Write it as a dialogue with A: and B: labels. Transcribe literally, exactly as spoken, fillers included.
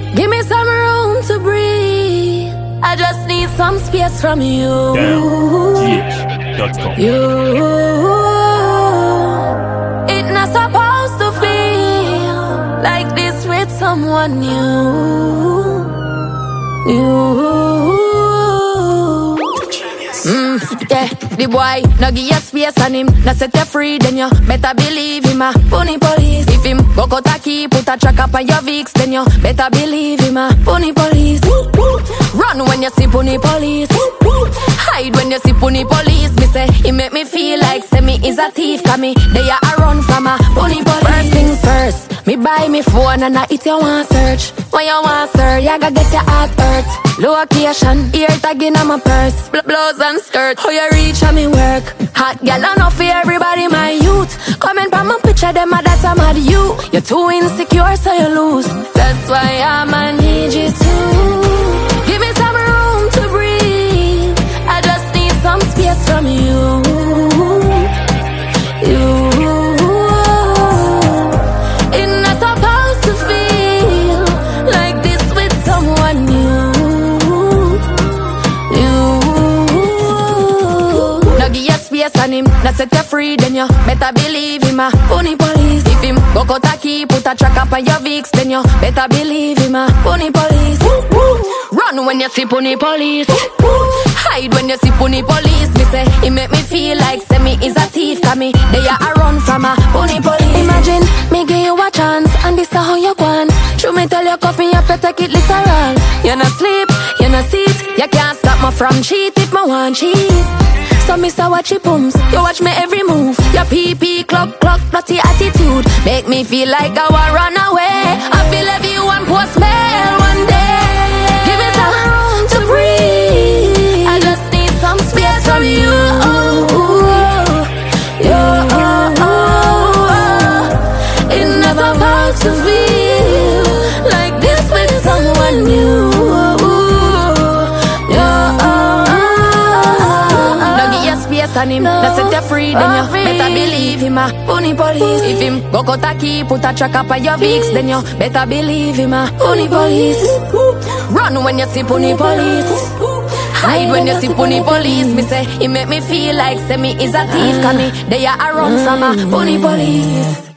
A: Give me some room to breathe. I just need some space from you.
B: Damn, G H dot com.
A: You, it's not supposed to feel like this with someone new. You. Mm, yeah, the boy, no give you space on him. No set you free, then you better believe him a pony police. If him go cut a key, put a track up on your Vicks, then you better believe him a pony police. Run when you see pony police. Hide when you see pony police. Me say, he make me feel like say me is a thief. Cause me, they are a run from a pony police. First things first, me buy me phone and I it you want search. When you want search, you gotta get your heart hurt. Location, ear tag in my purse. Bl blouse and skirt, how you reach on me work. Hot gal enough for everybody, my youth. Comment on my picture, them a that I'm at you. You're too insecure, so you lose. That's why I'ma need you to give me some room to breathe. I just need some space from you. You. It's not supposed to feel like this with someone new. On him, not set you free, then you better believe him a pony police. If him go cut a key, put a track up on your Vicks, then you better believe him a pony police. Run when you see pony police. Hide when you see pony police. Me say, he make me feel like say me is a thief. Cause me, they are a run from a pony police. Imagine, me give you a chance, and this is how you gone. Should me tell you cuff me up, you take it literal. You no sleep, you no sit, you can't stop me from cheat if me want cheat. So mister watch your pumps, you watch me every move. Your pee pee, clock, clock, naughty attitude make me feel like I want run away. I feel everyone post mail one day. Give me some room to breathe. I just need some space from you. You, it's never about to feel like this with someone new. On him, no, set you free, then you free. Better believe him a pony police. If him go cut a key, put a track up on your Vicks, then you better believe him a pony police. Run when you see pony police. Hide when you see pony police. Me say, he make me feel like say me is a thief. Cause me, they are a run from a pony police.